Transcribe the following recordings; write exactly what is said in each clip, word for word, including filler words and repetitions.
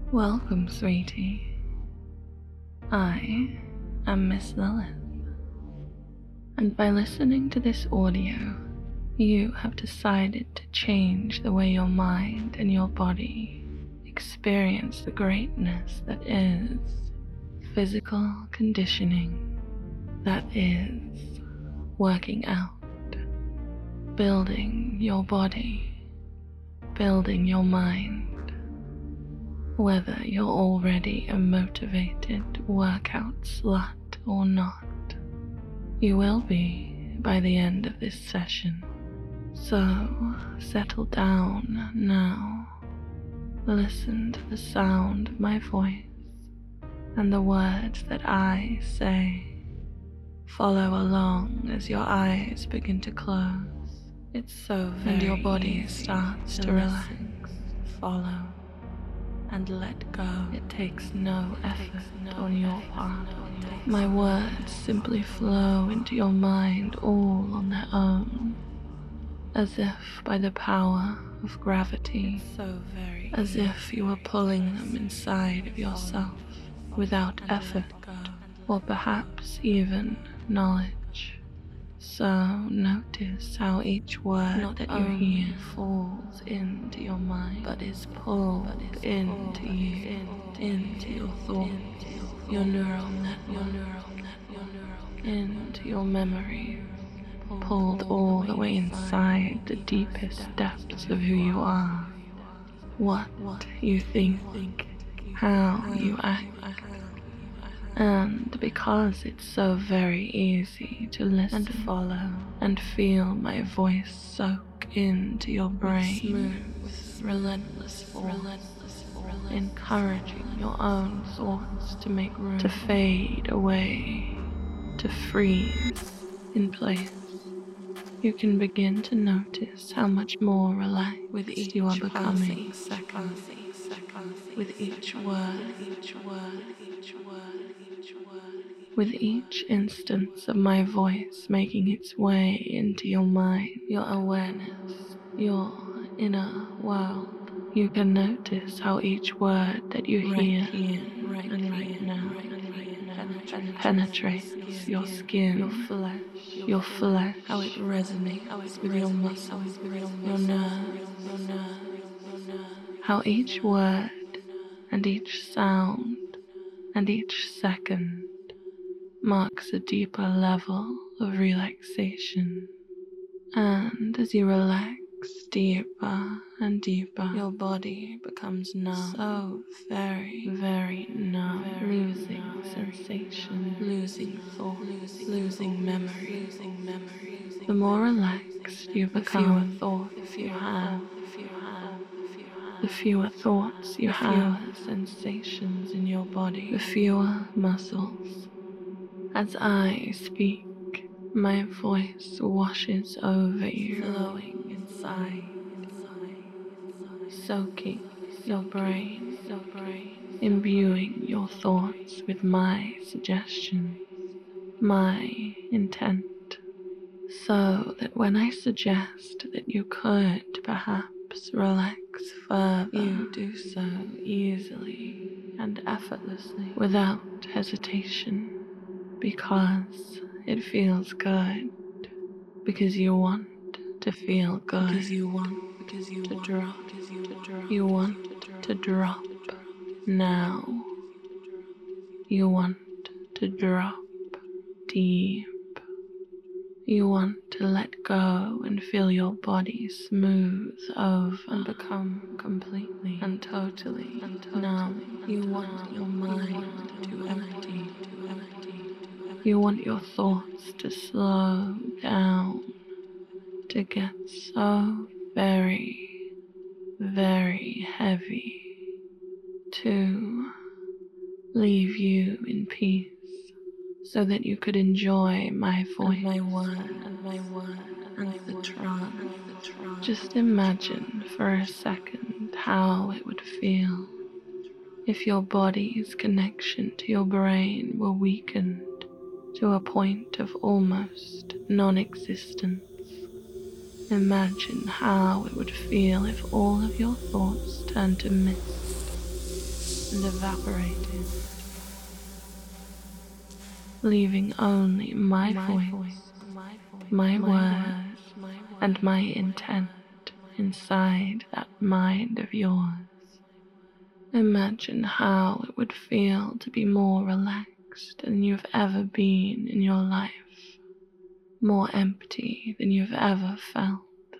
Welcome, sweetie. I am Miss Lilith, and by listening to this audio, you have decided to change the way your mind and your body experience the greatness that is physical conditioning, that is working out, building your body, building your mind. Whether you're already a motivated workout slut or not, you will be by the end of this session. So settle down now. Listen to the sound of my voice and the words that I say. Follow along as your eyes begin to close. It's so very and your body starts to, to relax. Follow and let go. It takes no effort no on your part. My words simply flow into your mind all on their own, as if by the power of gravity, so very as if you were pulling them inside of yourself without effort or perhaps even knowledge. So notice how each word Not that you hear falls into your mind, but is pulled but is into pulled you, into, into your thoughts, your neural network, into your memory, pulled all the way inside the deepest depths of who you are, what you think, how you act. And because it's so very easy to listen and follow and feel my voice soak into your brain, smooth, relentless force, encouraging your own thoughts to make room, to fade away, to freeze in place, you can begin to notice how much more relaxed with each you are becoming second, with each word, each word, each word. With each instance of my voice making its way into your mind, your awareness, your inner world, you can notice how each word that you right hear, here, right and right now, penetrates, penetrates your skin, your flesh, your flesh, how it resonates how it with resonates, your muscles, with your, your nerves, your nerves, how each word and each sound and each second marks a deeper level of relaxation. And as you relax deeper and deeper, your body becomes numb, so very, very numb, very losing numb, sensation, losing thought, losing, losing memory, losing memory. The more relaxed you become, the fewer thoughts you have, the fewer thoughts you have, sensations in your body, the fewer muscles. As I speak, my voice washes over you, flowing inside, soaking your brain, your brain, imbuing your thoughts with my suggestions, my intent, so that when I suggest that you could perhaps relax further, you do so easily and effortlessly, without hesitation. Because it feels good, because you want to feel good, because you want because you to want, drop, because you, to drop, you want to drop now, you want to drop deep, you want to let go and feel your body smooth over and become completely and totally numb. You want your mind to empty. You want your thoughts to slow down, to get so very, very heavy, to leave you in peace, so that you could enjoy my voice, and my word, and my word, and the trance. Just imagine for a second how it would feel if your body's connection to your brain were weakened to a point of almost non-existence. Imagine how it would feel if all of your thoughts turned to mist, and evaporated, leaving only my voice, my words, and my intent inside that mind of yours. Imagine how it would feel to be more relaxed than you've ever been in your life, more empty than you've ever felt,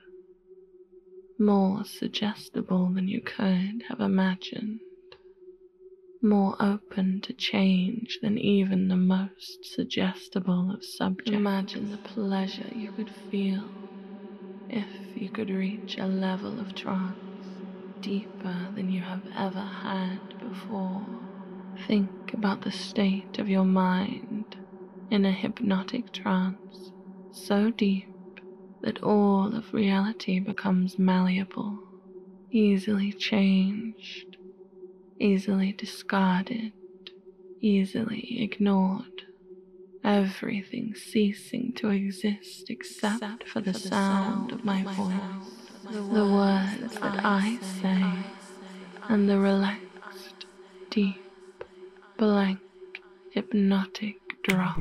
more suggestible than you could have imagined, more open to change than even the most suggestible of subjects. Imagine the pleasure you could feel if you could reach a level of trance deeper than you have ever had before. Think about the state of your mind in a hypnotic trance so deep that all of reality becomes malleable, easily changed, easily discarded, easily ignored, everything ceasing to exist except for the sound of my voice, the words that I say, and the relaxed, deep, blank, hypnotic drop.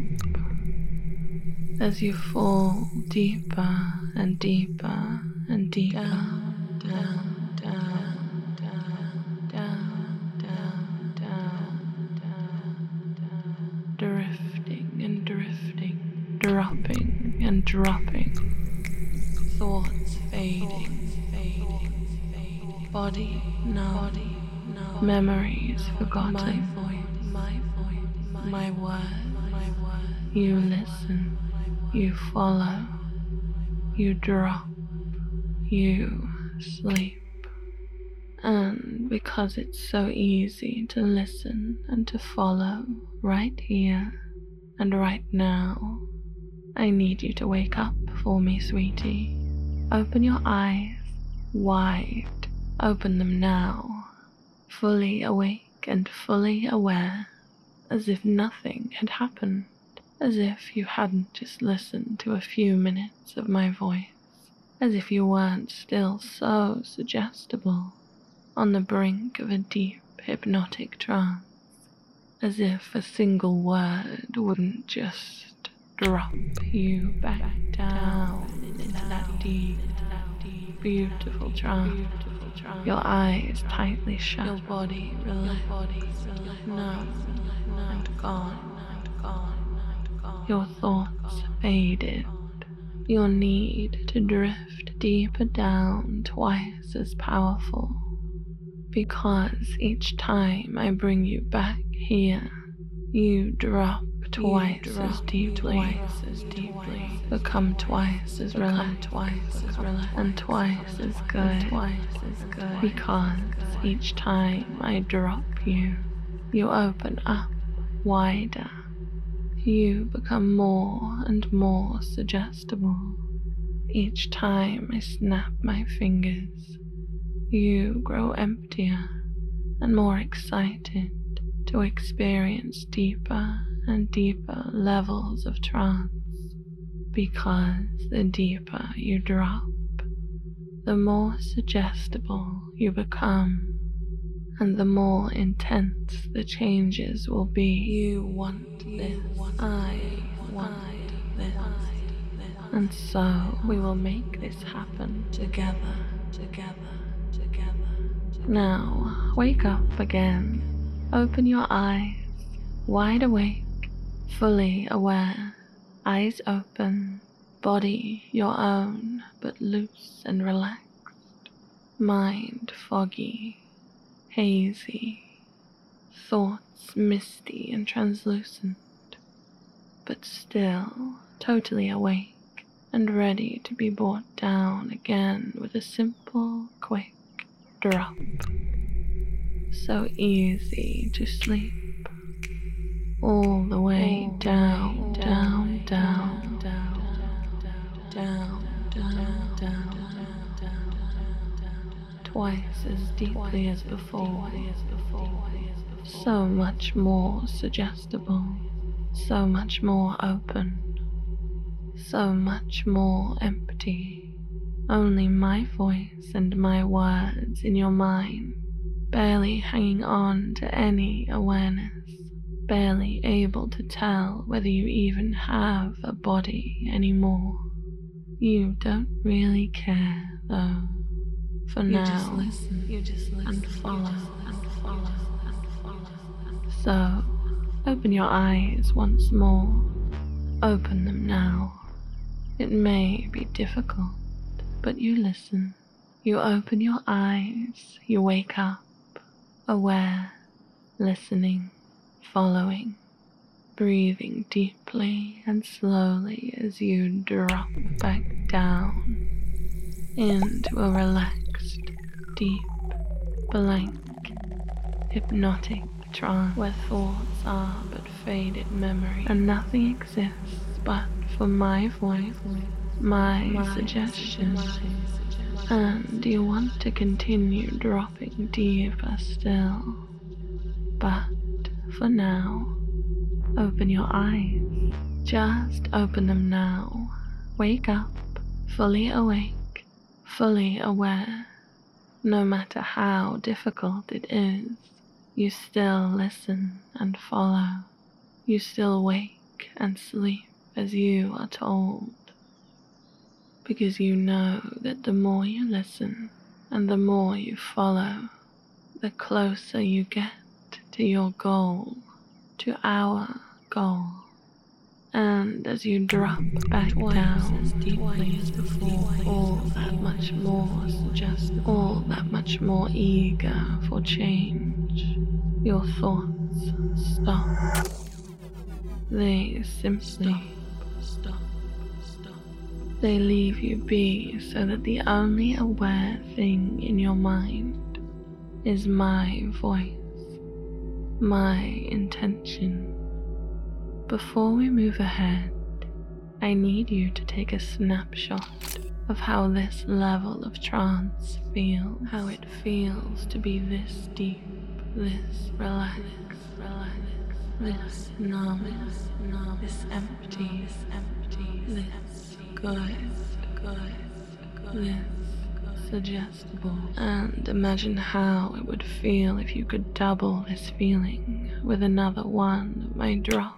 As you fall deeper and deeper and deeper, down, down, down, down, down, down, down, down, down, drifting and drifting, dropping and dropping, thoughts fading, fading, fading, body numb, memories forgotten, my voice, my voice, my word, my word. You listen, you follow, you drop, you sleep. And because it's so easy to listen and to follow right here and right now, I need you to wake up for me, sweetie. Open your eyes wide. Open them now, fully awake and fully aware, as if nothing had happened, as if you hadn't just listened to a few minutes of my voice, as if you weren't still so suggestible, on the brink of a deep hypnotic trance, as if a single word wouldn't just drop you back down into that deep, beautiful trance. Your eyes tightly shut, your body relaxed, numb and gone. Your thoughts faded, your need to drift deeper down twice as powerful, because each time I bring you back here, you drop twice you drop as deeply, twice as deeply, become twice as relaxed, twice as relaxed, and twice as good, twice as good, because each time I drop you, you open up wider. You become more and more suggestible. Each time I snap my fingers, you grow emptier and more excited to experience deeper and deeper levels of trance, because the deeper you drop, the more suggestible you become, and the more intense the changes will be. You want this, I want this, and so we will make this happen together, together, together. Now, wake up again. Open your eyes, wide awake, fully aware, eyes open, body your own, but loose and relaxed, mind foggy, hazy, thoughts misty and translucent, but still totally awake and ready to be brought down again with a simple, quick drop. So easy to sleep, all the way down, down, down, down, down, down, down, down, twice as deeply as before, so much more suggestible, so much more open, so much more empty. Only my voice and my words in your mind, barely hanging on to any awareness, barely able to tell whether you even have a body anymore. You don't really care, though. For you now, just listen, you just listen, and follow, and follow, and follow. So, open your eyes once more. Open them now. It may be difficult, but you listen. You open your eyes, you wake up, aware, listening, following, breathing deeply and slowly as you drop back down into a relaxed, deep, blank, hypnotic trance where thoughts are but faded memory and nothing exists but for my voice, my, my suggestions. And you want to continue dropping deeper still. But for now, open your eyes. Just open them now. Wake up, fully awake, fully aware. No matter how difficult it is, you still listen and follow. You still wake and sleep as you are told. Because you know that the more you listen and the more you follow, the closer you get to your goal, to our goal. And as you drop back down as deeply as before, all that much more suggestible, all that much more eager for change, your thoughts stop. They simply stop. They leave you be so that the only aware thing in your mind is my voice, my intention. Before we move ahead, I need you to take a snapshot of how this level of trance feels, how it feels to be this deep, this relaxed, relaxed, this numb, numb, this empty, this empty, this good, good, this suggestible. And imagine how it would feel if you could double this feeling with another one of my drops.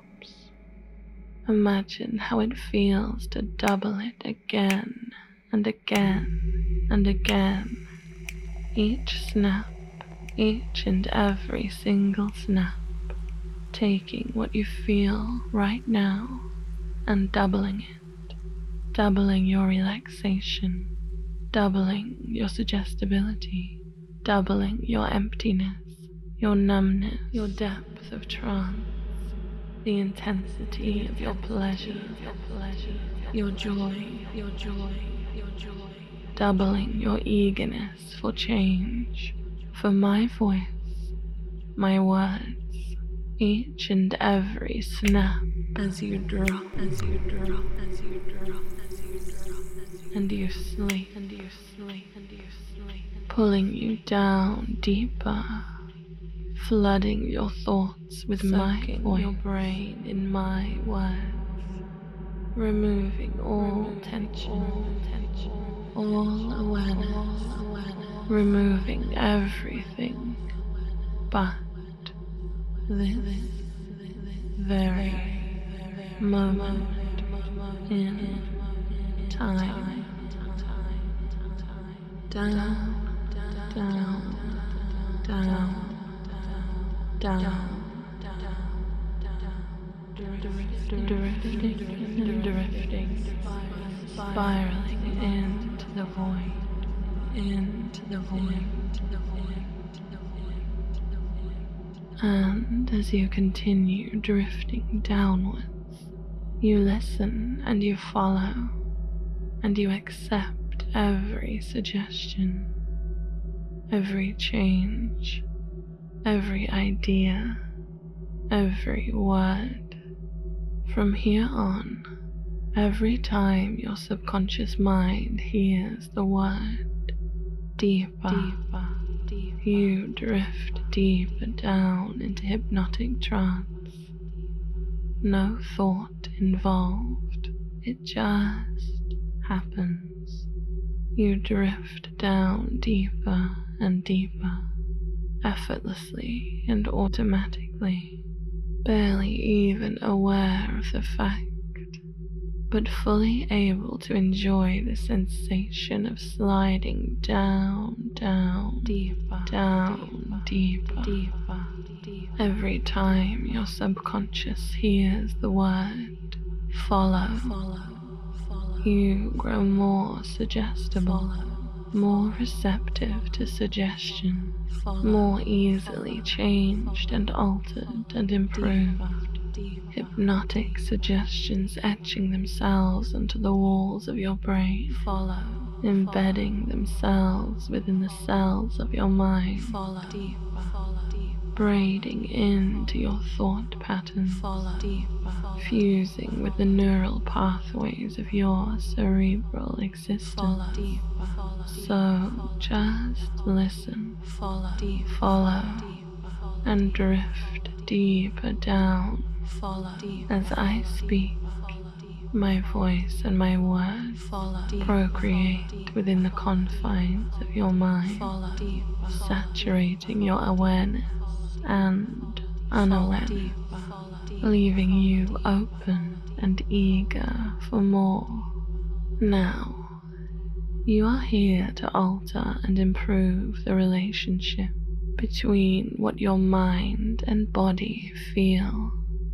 Imagine how it feels to double it again and again and again. Each snap, each and every single snap, taking what you feel right now and doubling it, doubling your relaxation, doubling your suggestibility, doubling your emptiness, your numbness, your depth of trance, the intensity of your pleasure, your pleasure, your joy, your joy, your joy, doubling your eagerness for change, for my voice, my words, each and every snap as you drop, as you drop, as you drop, as you drop, and you sleep, and you sleep, and you sleep, pulling you down deeper, flooding your thoughts with my voice, your brain in my words, removing all tension, all tension, all awareness, all awareness, removing everything but this very moment in time. Down, down, down, down, drifting, drifting, drifting, spiraling into the void, into the void, into the void. And as you continue drifting downwards, you listen and you follow, and you accept every suggestion, every change, every idea, every word. From here on, every time your subconscious mind hears the word deeper, deeper, deeper, you drift deeper down into hypnotic trance. No thought involved, it just happens. You drift down deeper and deeper. effortlessly and automatically, barely even aware of the fact, but fully able to enjoy the sensation of sliding down, down, deeper, down, deeper, deeper, deeper. Every time your subconscious hears the word follow, follow, follow, you grow more suggestible, follow, more receptive to suggestion, follow, more easily changed and altered and improved. Hypnotic suggestions etching themselves into the walls of your brain, follow, embedding themselves within the cells of your mind, follow, deeper, follow, braiding into your thought pattern, follow, deeper, fusing with the neural pathways of your cerebral existence. Follow, deeper, follow, so just listen, follow, deeper, follow, and drift deeper down. Follow, as I speak, my voice and my words procreate within the confines of your mind, saturating your awareness and unawareness, leaving you open and eager for more. Now, you are here to alter and improve the relationship between what your mind and body feel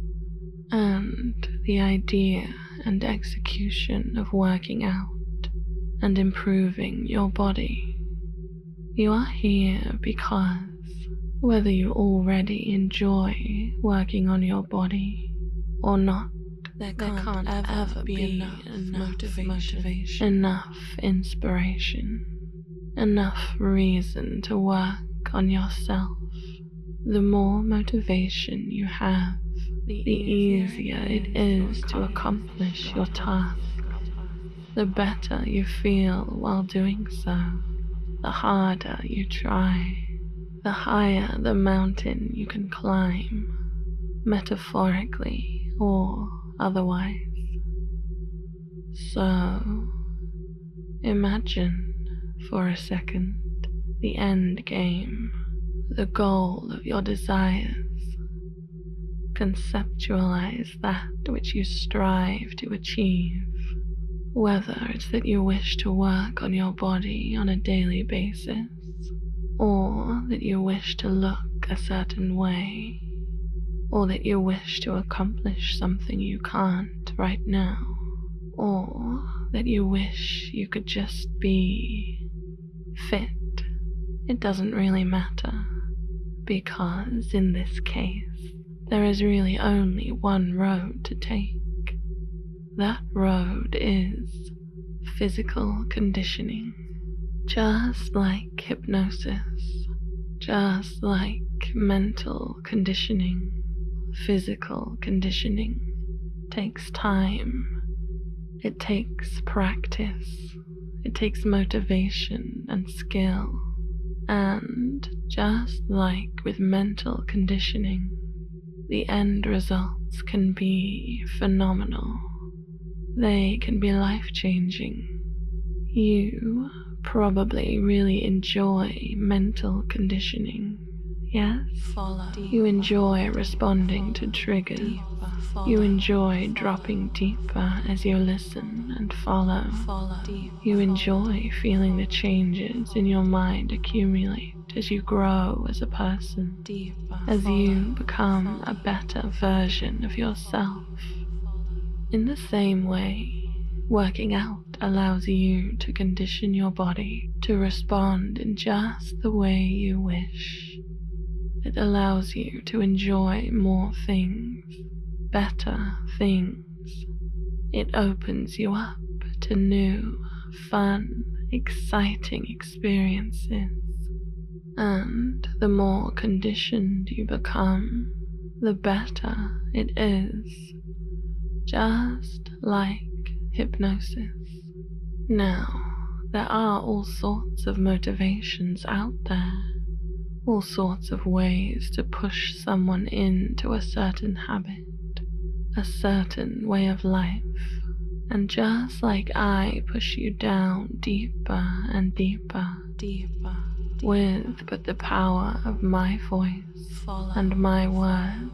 and the idea and execution of working out and improving your body. You are here because whether you already enjoy working on your body or not, there can't, there can't ever, ever be, be enough, enough motivation, motivation, enough inspiration, enough reason to work on yourself. The more motivation you have, the easier it is to accomplish your task. The better you feel while doing so, the harder you try, the higher the mountain you can climb, metaphorically or otherwise. So, imagine for a second the end game, the goal of your desires. Conceptualize that which you strive to achieve, whether it's that you wish to work on your body on a daily basis, or that you wish to look a certain way, or that you wish to accomplish something you can't right now, or that you wish you could just be fit. It doesn't really matter, because in this case, there is really only one road to take. That road is physical conditioning. Just like hypnosis, just like mental conditioning, physical conditioning takes time. It takes practice. It takes motivation and skill. And just like with mental conditioning, the end results can be phenomenal. They can be life-changing. You probably really enjoy mental conditioning, yes? You enjoy responding to triggers. You enjoy dropping deeper as you listen and follow. You enjoy feeling the changes in your mind accumulate as you grow as a person, as you become a better version of yourself. In the same way, working out allows you to condition your body to respond in just the way you wish. It allows you to enjoy more things, better things. It opens you up to new, fun, exciting experiences. And the more conditioned you become, the better it is. Just like hypnosis. Now, there are all sorts of motivations out there, all sorts of ways to push someone into a certain habit, a certain way of life. And just like I push you down deeper and deeper, deeper, with but the power of my voice and my words.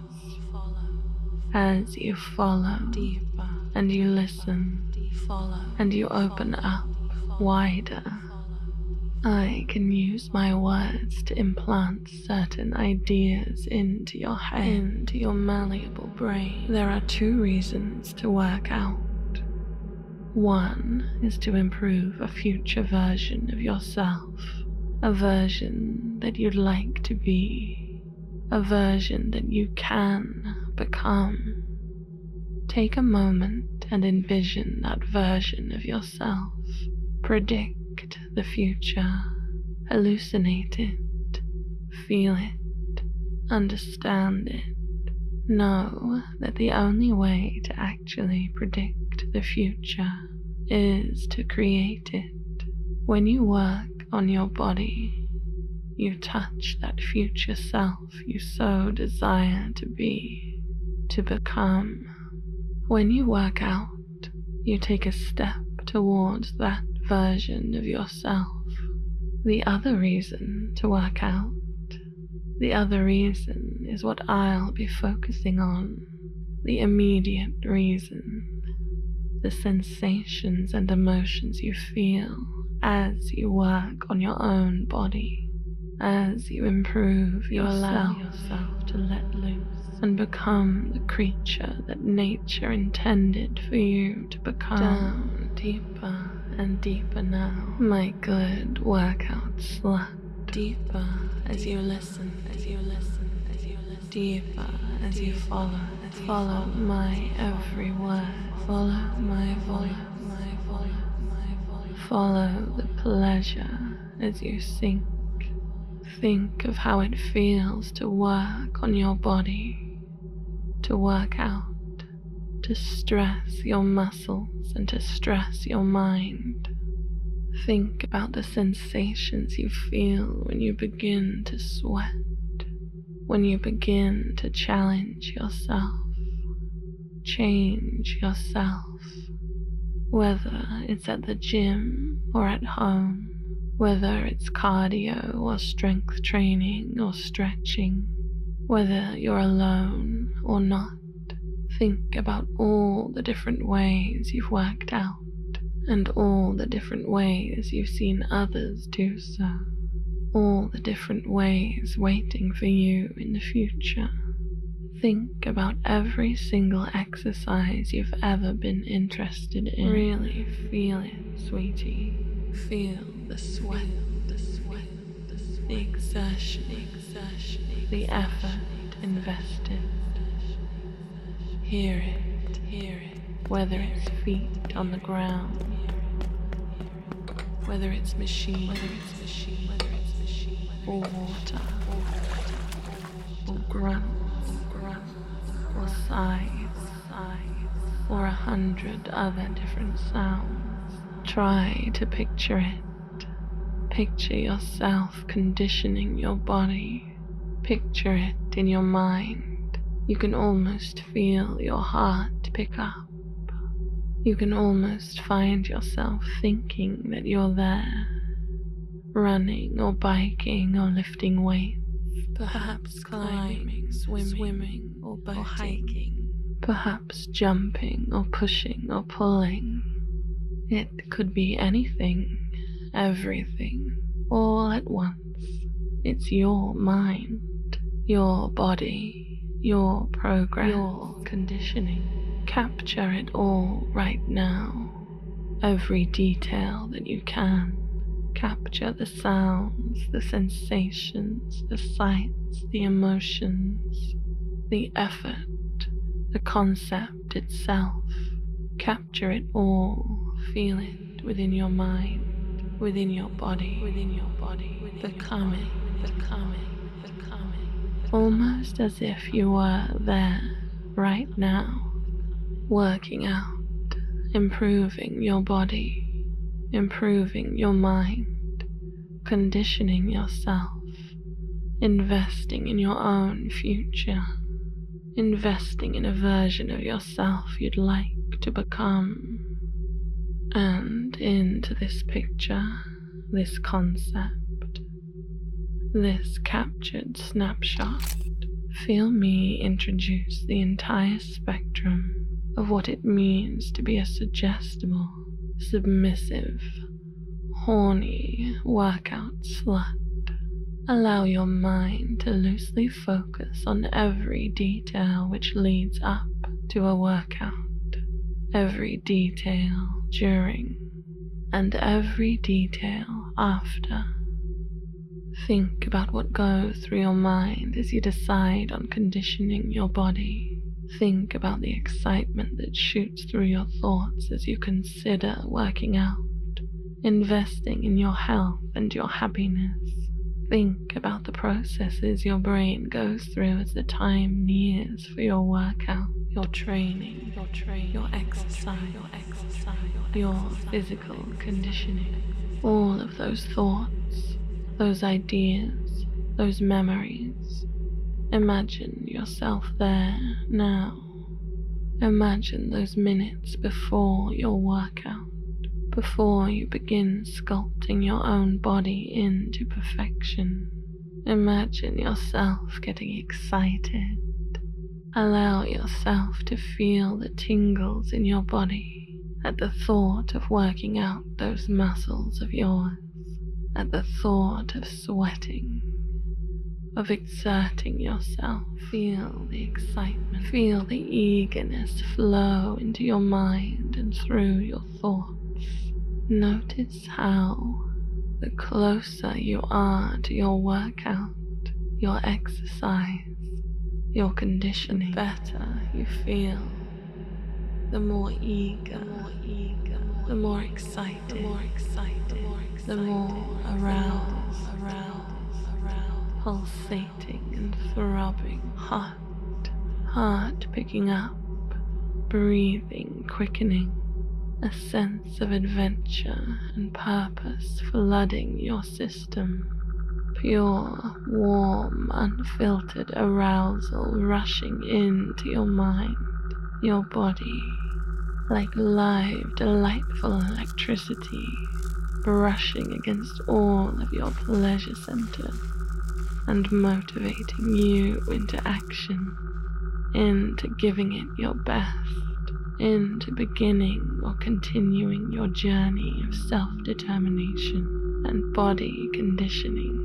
As you follow and you listen and you open up wider, I can use my words to implant certain ideas into your head, into your malleable brain. There are two reasons to work out. One is to improve a future version of yourself, a version that you'd like to be, a version that you can become. Take a moment and envision that version of yourself. Predict the future, hallucinate it, feel it, understand it. Know that the only way to actually predict the future is to create it. When you work on your body, you touch that future self you so desire to be, to become. When you work out, you take a step towards that version of yourself. The other reason to work out, the other reason is what I'll be focusing on, the immediate reason, the sensations and emotions you feel as you work on your own body, as you improve you yourself, allow yourself to let loose and become the creature that nature intended for you to become. Down deeper and deeper now, my good workout slut. Deeper as you listen, as you listen, as you listen. Deeper as you follow, follow my every word. Follow my voice, my voice, my voice. Follow the pleasure as you sink. Think of how it feels to work on your body, to work out, to stress your muscles and to stress your mind. Think about the sensations you feel when you begin to sweat, when you begin to challenge yourself, change yourself, whether it's at the gym or at home, whether it's cardio or strength training or stretching, whether you're alone or not. Think about all the different ways you've worked out and all the different ways you've seen others do so, all the different ways waiting for you in the future. Think about every single exercise you've ever been interested in. Really feel it, sweetie. Feel the sweat, the sweat, the sweat, the exertion, the exertion, the effort invested. Hear it, hear it, whether it's feet on the ground, whether it's machine, whether it's machine, whether it's machine, or water, or water, or grunts, or grunts, or sighs, sighs, or a hundred other different sounds. Try to picture it. Picture yourself conditioning your body. Picture it in your mind. You can almost feel your heart pick up. You can almost find yourself thinking that you're there, running or biking or lifting weights, perhaps climbing, swimming, swimming or boating, or hiking, perhaps jumping or pushing or pulling. It could be anything, everything, all at once. It's your mind, your body, your program, your conditioning. Capture it all right now, every detail that you can. Capture the sounds, the sensations, the sights, the emotions, the effort, the concept itself. Capture it all. Feel it within your mind, within your body, within your body, becoming, becoming, becoming, almost as if you were there right now. Working out, improving your body, improving your mind, conditioning yourself, investing in your own future, investing in a version of yourself you'd like to become. And into this picture, this concept, this captured snapshot, feel me introduce the entire spectrum of what it means to be a suggestible, submissive, horny workout slut. Allow your mind to loosely focus on every detail which leads up to a workout, every detail during, and every detail after. Think about what goes through your mind as you decide on conditioning your body. Think about the excitement that shoots through your thoughts as you consider working out, investing in your health and your happiness. Think about the processes your brain goes through as the time nears for your workout, your training, your training, your exercise, your exercise, your physical conditioning. All of those thoughts, those ideas, those memories. Imagine yourself there now. Imagine those minutes before your workout, before you begin sculpting your own body into perfection. Imagine yourself getting excited. Allow yourself to feel the tingles in your body at the thought of working out those muscles of yours, at the thought of sweating, of exerting yourself. Feel the excitement, feel the eagerness flow into your mind and through your thoughts. Notice how, the closer you are to your workout, your exercise, your conditioning, the better you feel, the more eager, the more, eager, the more excited, the more excited, the more aroused, aroused, aroused, pulsating and throbbing, hot, heart picking up, breathing quickening. A sense of adventure and purpose flooding your system. Pure, warm, unfiltered arousal rushing into your mind, your body, like live, delightful electricity, brushing against all of your pleasure centers and motivating you into action, into giving it your best, into beginning or continuing your journey of self-determination and body conditioning.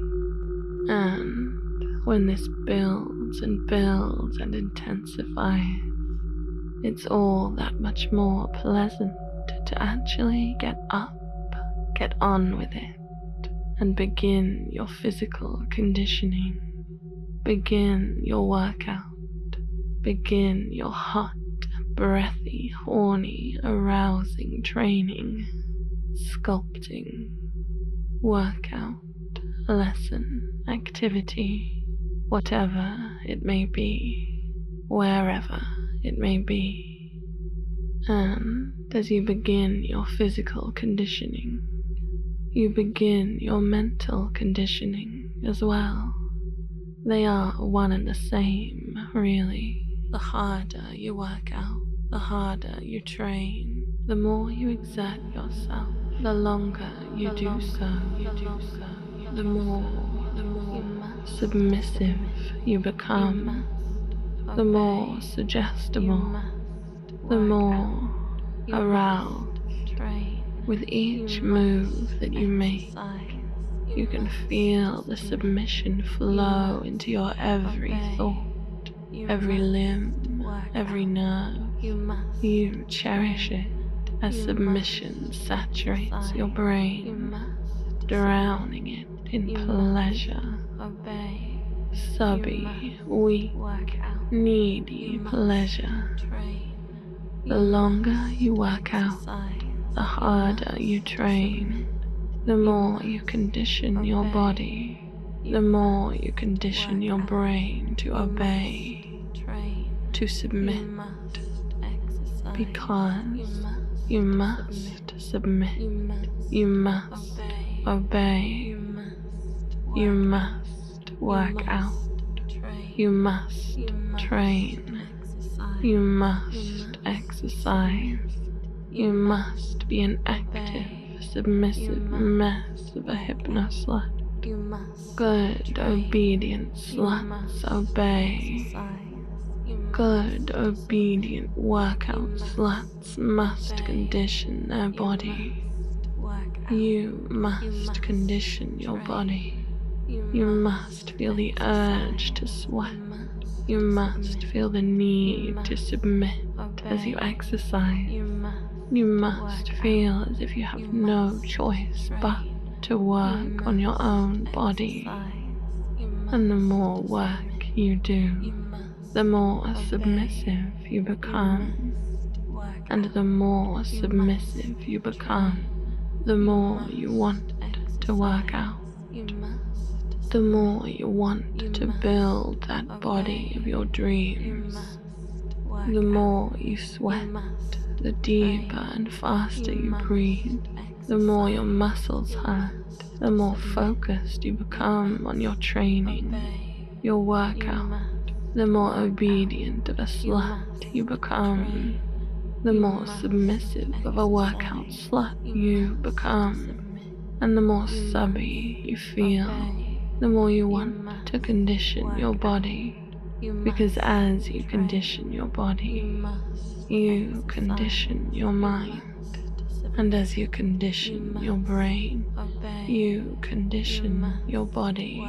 And when this builds and builds and intensifies, it's all that much more pleasant to actually get up, get on with it, and begin your physical conditioning. Begin your workout. Begin your hot, breathy, horny, arousing training, sculpting, workout, lesson, activity, whatever it may be, wherever it may be. And as you begin your physical conditioning, you begin your mental conditioning as well. They are one and the same, really. The harder you work out, the harder you train, the more you exert yourself, the longer you the do longer so, you do so, the more, the more submissive you become, you the more suggestible, the more aroused. With each move that you make, you can feel the submission flow into your every thought. Every limb, every nerve, you cherish it as submission saturates your brain, drowning it in pleasure. Subby, weak, needy pleasure. The longer you work out, the harder you train, the more you condition your body, the more you condition your brain to obey, to submit, because you must submit, you must obey, you must work out, you must train, you must exercise, you must be an active, submissive mess of a hypnoslut. Good, obedient sluts obey. Good, obedient workout sluts must condition their body. You must condition your body. You must feel the urge to sweat. You must feel the need to submit as you exercise. You must feel as if you have no choice but to work on your own body. And the more work you do, the more submissive you become. And the more submissive you become, the more you want to work out. The more you want to build that body of your dreams. The more you sweat, the deeper and faster you breathe. The more your muscles hurt, the more focused you become on your training, your workout. The more obedient of a slut you become, the more submissive of a workout slut you become. And the more subby you feel, the more you want to condition your body. Because as you condition your body, you condition your mind. And as you condition your brain, you condition your body.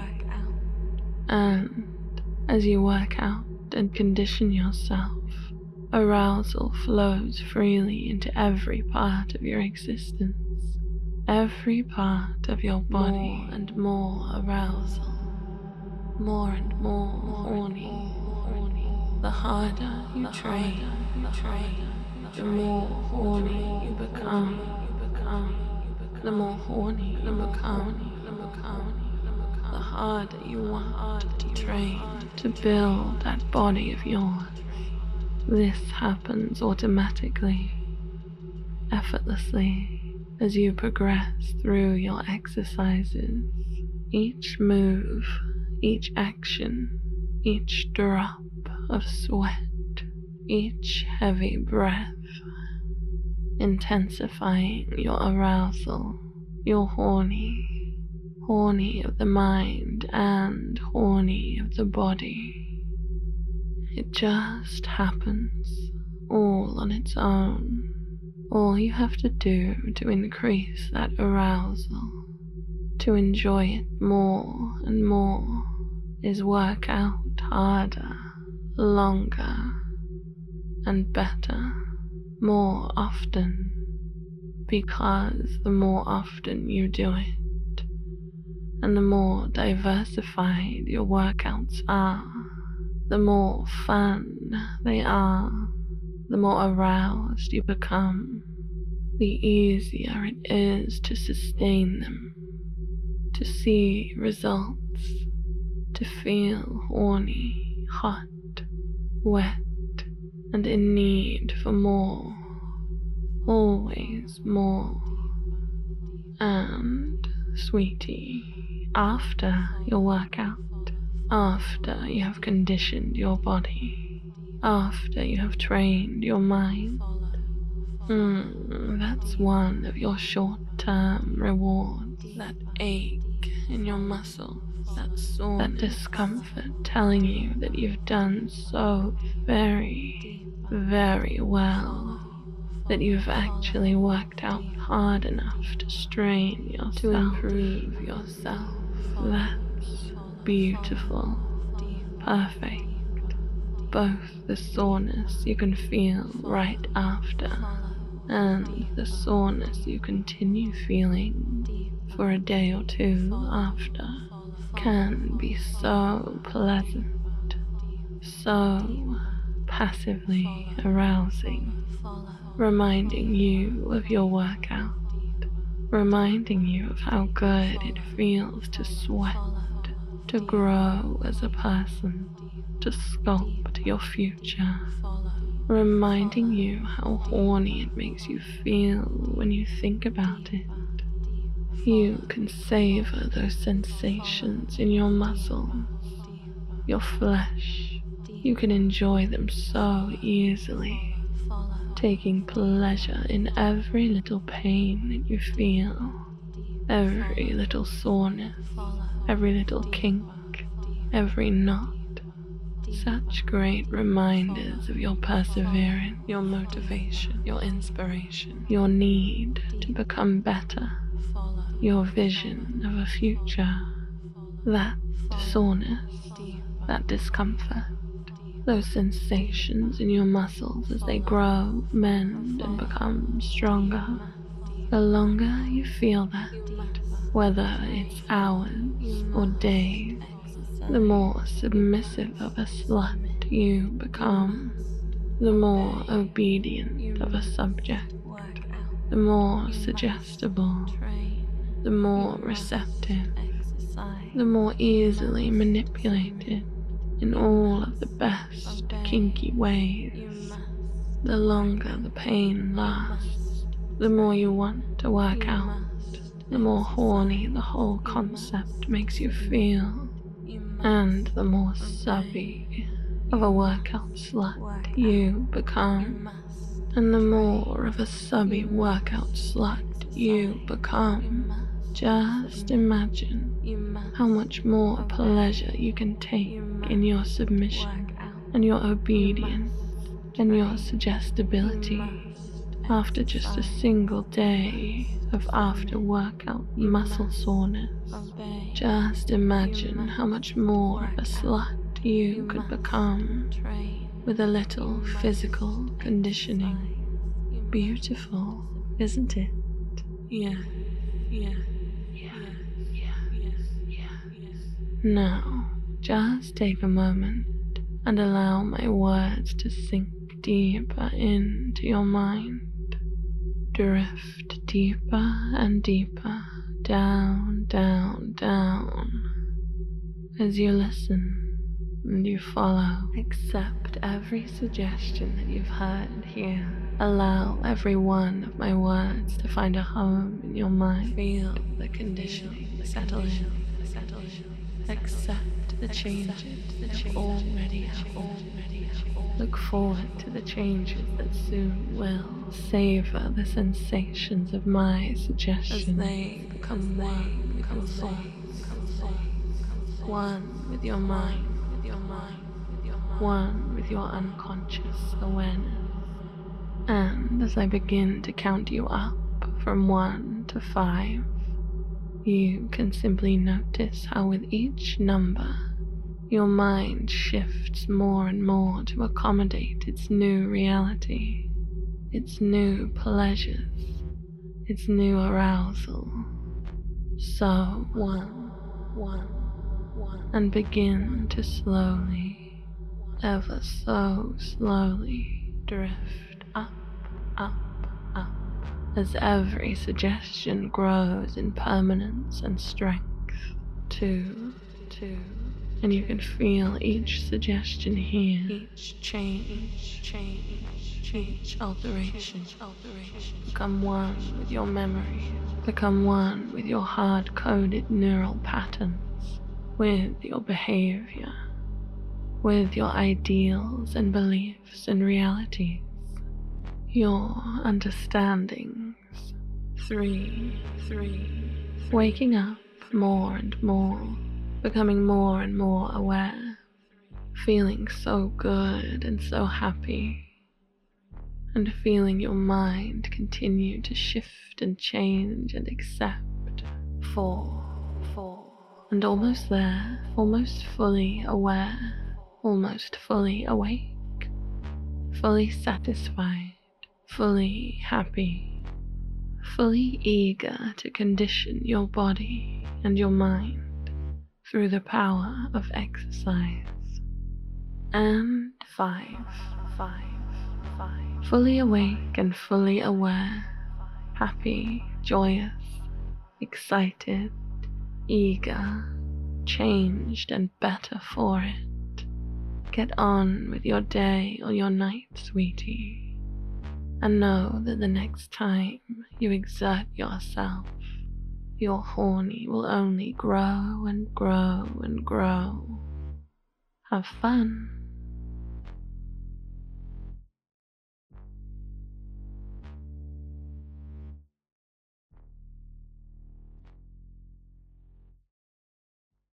And as you work out and condition yourself, arousal flows freely into every part of your existence. Every part of your body, more and more arousal, more and more horny. The harder you train, the more horny you become. The more horny you become, the harder you want to train to build that body of yours. This happens automatically, effortlessly, as you progress through your exercises. Each move, each action, each drop of sweat, each heavy breath, intensifying your arousal. You're horny, horny of the mind and horny of the body. It just happens, all on its own. All you have to do to increase that arousal, to enjoy it more and more, is work out harder, longer, and better, more often. Because the more often you do it, and the more diversified your workouts are, the more fun they are, the more aroused you become, the easier it is to sustain them, to see results, to feel horny, hot, wet, and in need for more, always more. And, sweetie, after your workout, after you have conditioned your body, after you have trained your mind, mm, that's one of your short-term rewards, that ache in your muscles, that soreness, that discomfort telling you that you've done so very, very well, that you've actually worked out hard enough to strain yourself, to improve yourself. That's beautiful, perfect. Both the soreness you can feel right after and the soreness you continue feeling for a day or two after can be so pleasant, so passively arousing, reminding you of your workout, reminding you of how good it feels to sweat, to grow as a person, to sculpt your future, reminding you how horny it makes you feel when you think about it. You can savor those sensations in your muscles, your flesh. You can enjoy them so easily, taking pleasure in every little pain that you feel, every little soreness, every little kink, every knot. Such great reminders of your perseverance, your motivation, your inspiration, your need to become better, your vision of a future. That soreness, that discomfort, those sensations in your muscles as they grow, mend, and become stronger. The longer you feel that, whether it's hours or days, the more submissive of a slut you become, the more obedient of a subject, the more suggestible, the more receptive, the more easily manipulated in all of the best kinky ways. The longer the pain lasts, the more you want to work out, the more horny the whole concept makes you feel, and the more subby of a workout slut you become. And the more of a subby workout slut you become, just imagine how much more pleasure you can take in your submission and your obedience and your suggestibility after just a single day of after workout muscle soreness. Just imagine how much more of a slut you could become with a little physical conditioning. Beautiful, isn't it? Yeah, yeah, yeah, yeah, yeah, yeah. Now, just take a moment and allow my words to sink deeper into your mind. Drift deeper and deeper, down, down, down. As you listen and you follow, accept every suggestion that you've heard here. Allow every one of my words to find a home in your mind. Feel the conditioning settle in. Accept the changes that have already happened. Look forward to the changes that soon will. Savor the sensations of my suggestions as they become one with your thoughts, one with your mind, one with your unconscious awareness. And as I begin to count you up from one to five, you can simply notice how with each number, your mind shifts more and more to accommodate its new reality, its new pleasures, its new arousal. So one, one, one, and begin to slowly, ever so slowly, drift up, up, up, as every suggestion grows in permanence and strength. Two, two, and you can feel each suggestion here, each change, change, each alteration, alteration, become one with your memory, become one with your hard-coded neural patterns, with your behavior, with your ideals and beliefs and realities, your understandings. Three, three, waking up more and more, becoming more and more aware, feeling so good and so happy, and feeling your mind continue to shift and change and accept. Four, four, and almost there, almost fully aware, almost fully awake, fully satisfied, fully happy, fully eager to condition your body and your mind through the power of exercise. And five, five, five, fully awake and fully aware, happy, joyous, excited, eager, changed and better for it. Get on with your day or your night, sweetie, and know that the next time you exert yourself, your horny will only grow and grow and grow. Have fun.